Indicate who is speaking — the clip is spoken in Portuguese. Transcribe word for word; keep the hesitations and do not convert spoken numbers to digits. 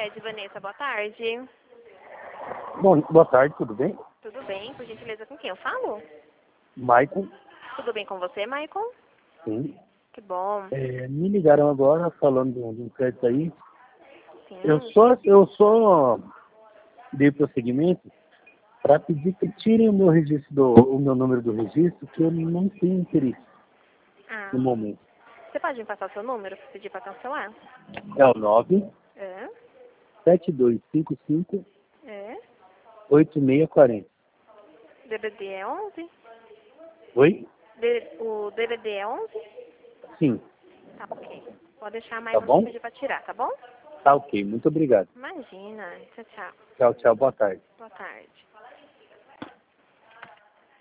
Speaker 1: tarde, Vanessa. Boa tarde.
Speaker 2: Bom, boa tarde, tudo bem?
Speaker 1: Tudo bem? Por gentileza, com quem eu falo?
Speaker 2: Maicon?
Speaker 1: Tudo bem com você, Maicon?
Speaker 2: Sim.
Speaker 1: Que bom.
Speaker 2: É, me ligaram agora falando de um de um crédito aí.
Speaker 1: Sim.
Speaker 2: Eu só, eu só dei prosseguimento para pedir que tirem o meu registro, do, o meu número do registro, que eu não tenho interesse
Speaker 1: Ah,
Speaker 2: no momento.
Speaker 1: você pode me passar o seu número para pedir para cancelar?
Speaker 2: É o nove
Speaker 1: É?
Speaker 2: sete dois cinco cinco
Speaker 1: É?
Speaker 2: oito seis quatro zero.
Speaker 1: D B D é onze?
Speaker 2: Oi?
Speaker 1: D- o D B D é onze?
Speaker 2: Sim.
Speaker 1: Tá, ok. Pode deixar
Speaker 2: Tá
Speaker 1: mais um
Speaker 2: bom?
Speaker 1: pedir para tirar, tá bom?
Speaker 2: Tá ok, muito obrigado.
Speaker 1: Imagina. Tchau, tchau.
Speaker 2: Tchau, tchau, boa tarde.
Speaker 1: Boa tarde.